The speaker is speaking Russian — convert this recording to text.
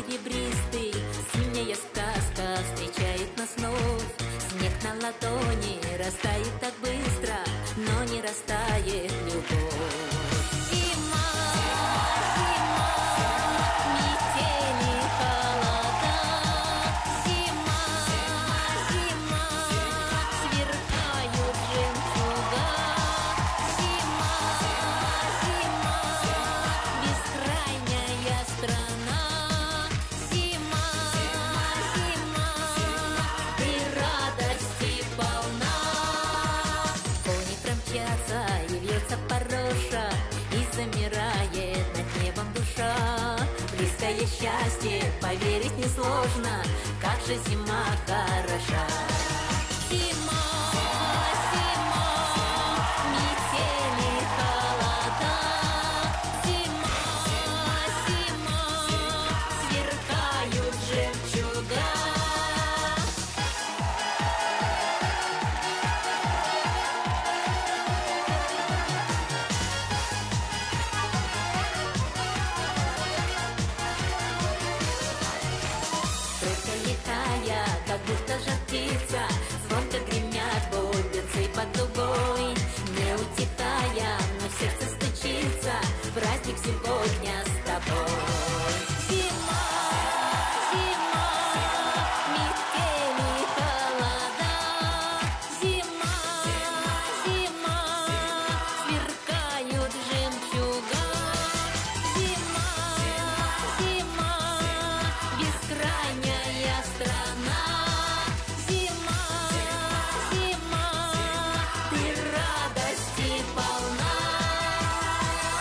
серебристый, синяя сказка встречает нас вновь. Снег на ладони растает так быстро, но не растает любовь. Зима, зима, метели, холода. Зима, зима, сверкают жемчуга. Зима, зима, бескрайняя страна. Зима, зима, ты радости полна. Кони промчатся, и вьется пороша, и замирает над небом душа. Близкое счастье, поверить несложно, как же зима хороша. Зима.